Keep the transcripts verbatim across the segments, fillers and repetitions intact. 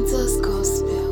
Mentos Gospel.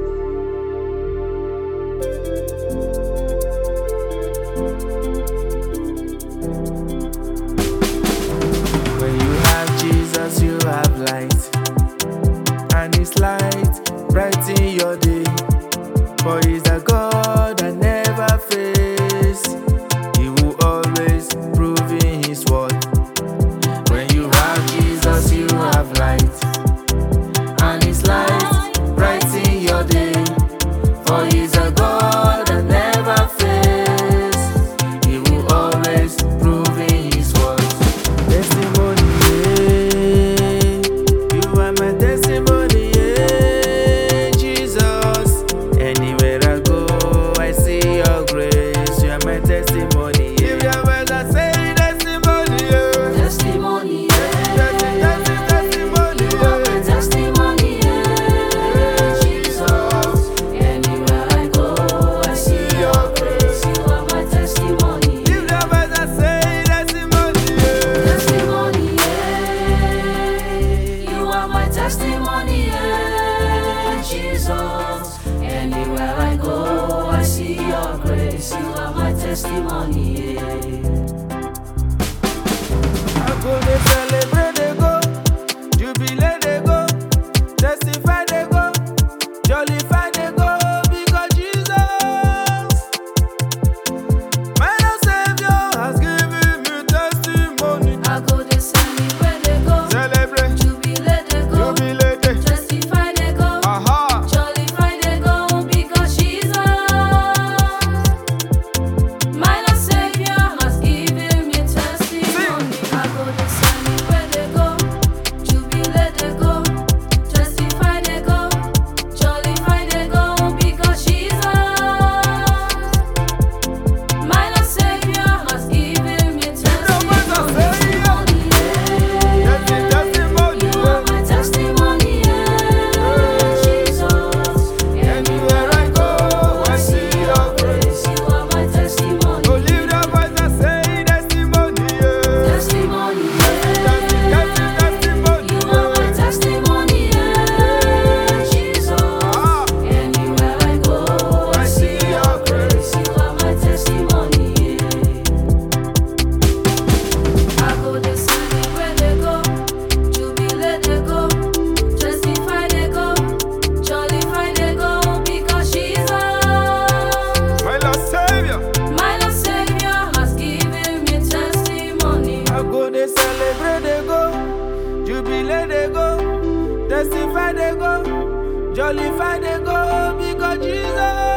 When you have Jesus, you have light, and His light brighten your day. For He's a God that never fails. He will always prove in His word. When you have Jesus, you have light, and His light brighten your day. For He's a God that never fails. He will always prove in His word. Testimony, yeah. You are my testimony, yeah, Jesus. Anywhere I go, I see your grace. You are my testimony, yeah. If your words I say testimony, yeah. Testimony, yeah. Testimony, You are my testimony, yeah. Jesus. Anywhere I go, I see your grace. You are my testimony. if your words I say testimony, yeah. Testimony, yeah. You are my testimony, yeah. Jesus. Anywhere I go, I see your grace. You are my testimony, yeah. I go dey celebrate, dey go, jubilate, dey go, testify, dey go, jollify, dey go, because Jesus, my Lord Savior, has given me testimony. I go dey celebrate, dey go, Celebrate, jubilate, dey go, jubilate, testify, dey go, aha. jollify, dey go, because Jesus, my Lord Savior, has given me testimony. I go dey celebrate, dey go, jubilate, dey go, testify, dey go, jollify, dey go, because Jesus, my Lord Savior, has given me testimony. Yes, it's testimony, You are my testimony, yeah, Jesus. Anywhere I go, I see your grace. You are my testimony. Oh, lift your voice and say testimony, yeah. Testimony, Yes, yeah. it's testimony, You are my testimony, yeah, Jesus. ah. Anywhere I go, I see your grace. You are my testimony, yeah. I go dey celebrate, dey go, jubilate, dey go, testify, dey go, jollify, dey go, because Jesus, My Lord Savior, my Lord Savior, has given me testimony. I go dey celebrate, dey go, jubilate, dey go, testify, dey go, jollify, dey go, because Jesus.